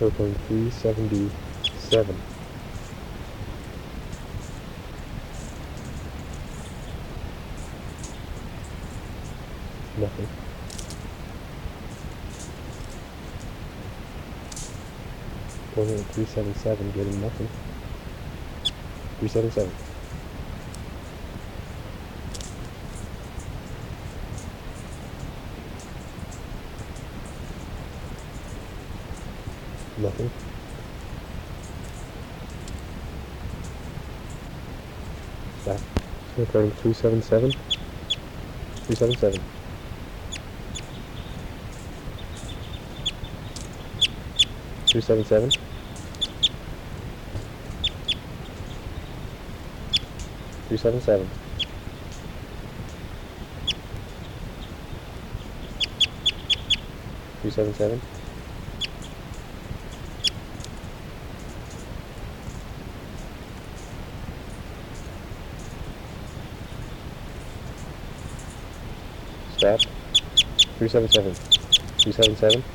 circling 377. Nothing. Going at 377, getting nothing. 377. Nothing. Stop. Recording 377. 377. 377. 377. 377. 377. 377.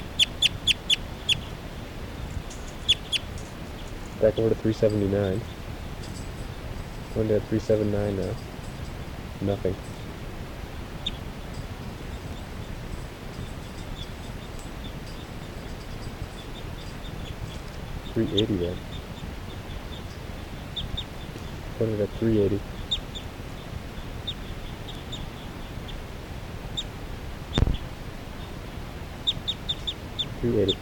Back over to 379. Going to 379 now. Nothing. 380 then. Put it at 380. 380.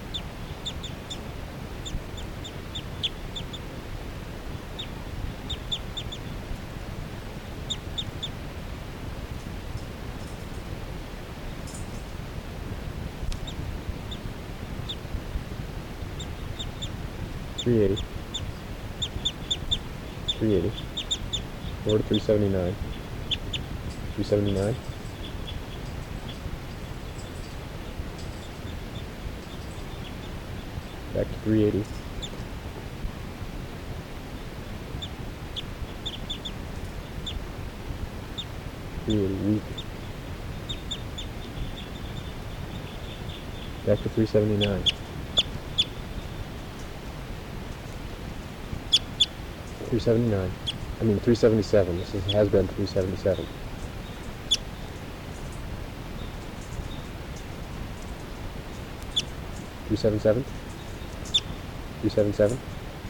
380. 380. Over to 379. 379. Back to 380. 380 weak. Back to 379. 379. I mean 377. This has been 377. 377. 377.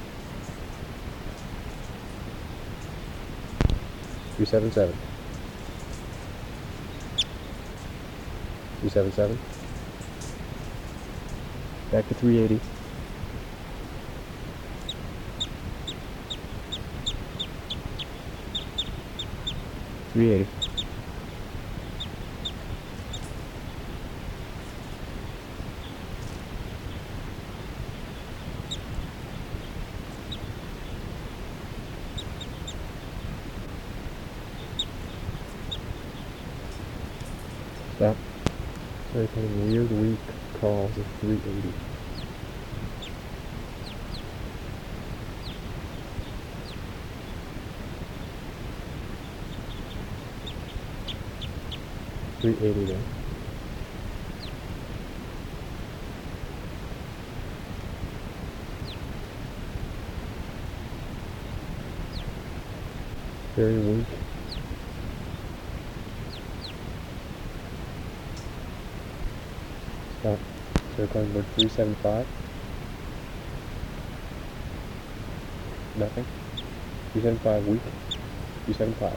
377. 377. Back to 380. 380. Stop. Started getting weird weak calls at 380. $380 then. Very weak. Stop. Circling board 375. Nothing. 375 weak. 375.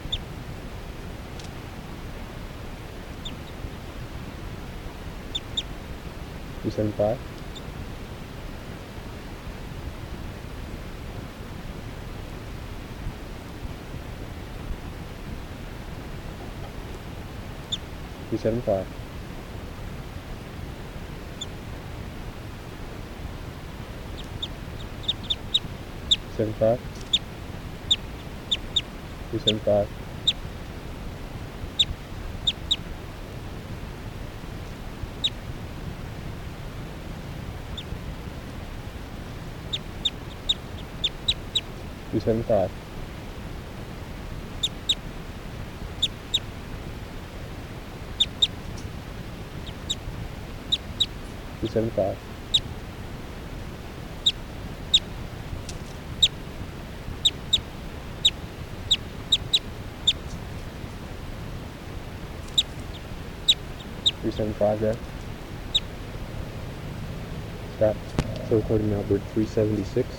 375. 375. 75. 375. 375. 375. 375 there. Stop. So recording now, bird 376.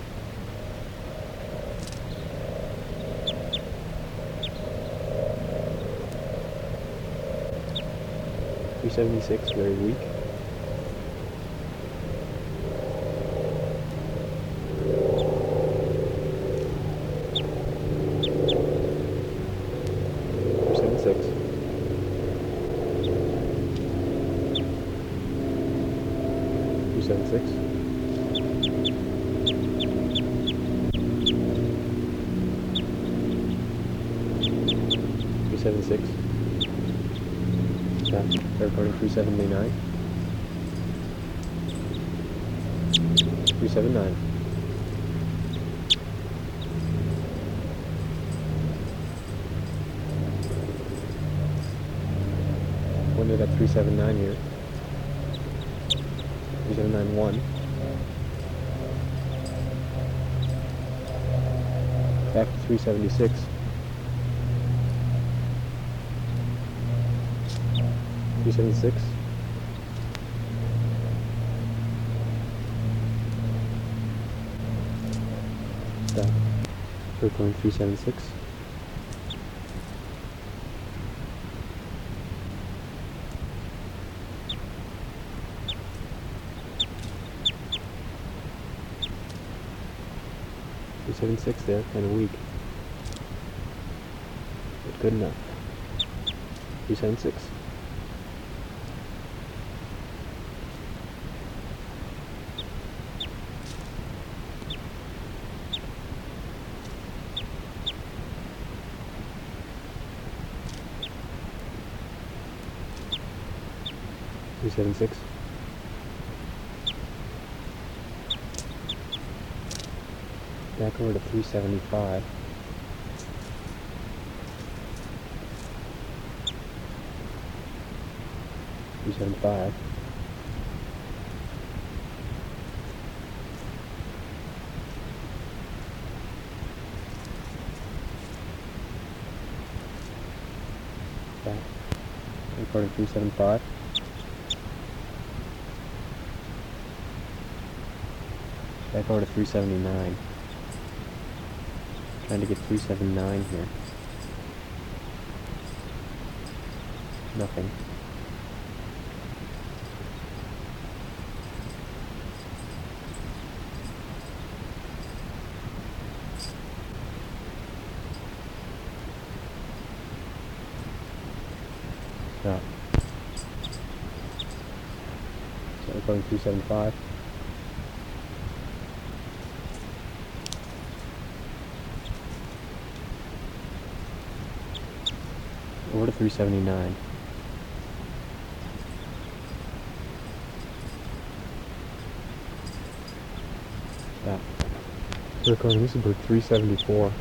Very weak. Six. 276. 276. Yeah, they're recording 379. 379. Ended at 379 here. 3791. Back to 376. 376. Stop. We're going 376. .376 there, kind of weak, but good enough. 376. .376. Back over to 375. .375. Back. Recording 375. Back over to 379. Trying to get 379 here. Nothing. Stop. So we're going 375. Over to 379. Stop. We're going, this is bird 374.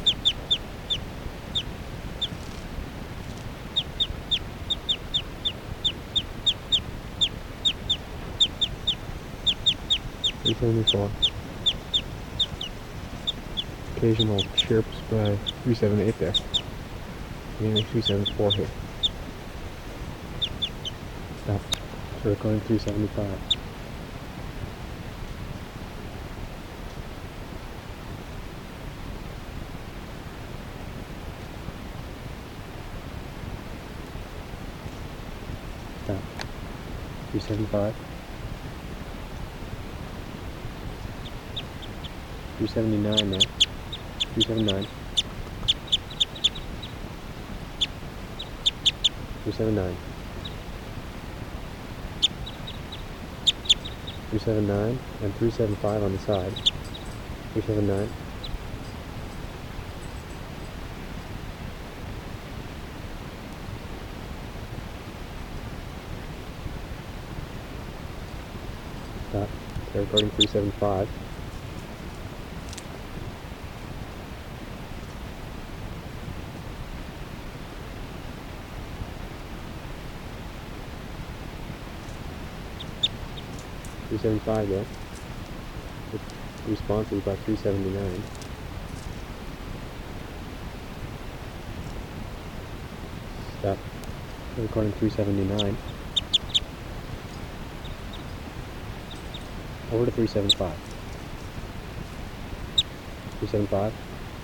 Occasional chirps by 378 there. Again, 374 here. Stop. So we're going 375. Stop. 375. 379 now. 379. 379. 379 and 375 on the side. 379. Stop. They're recording 375. .375 there. The response is about 379. Stop. Recording 379. Over to 375. 375.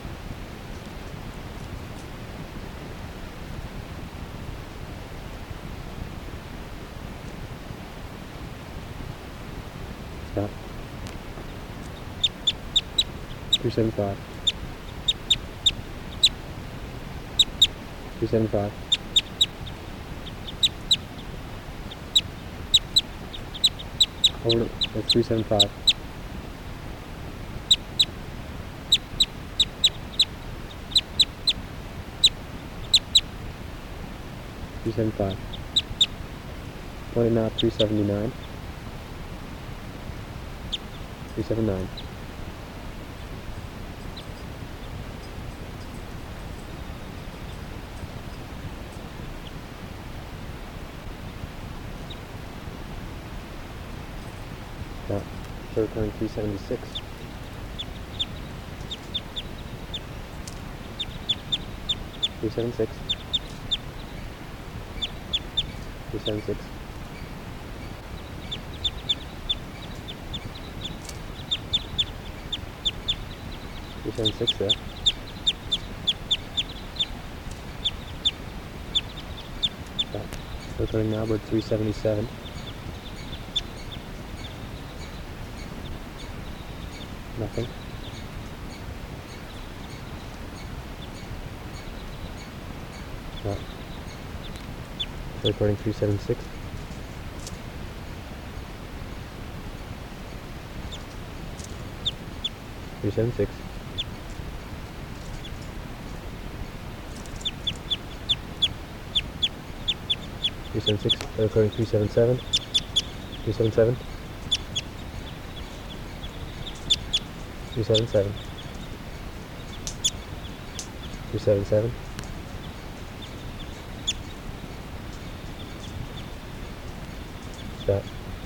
Stop. 375. 375. Over to 375. 375. Point knot 379. 379. Stop. Third turn 376. 376. 376. 376 there. Stop. Third turn now, bird 377. Nothing. Stop. Recording 376. 376. 376. Recording 377. 377. 377. 377. Stop.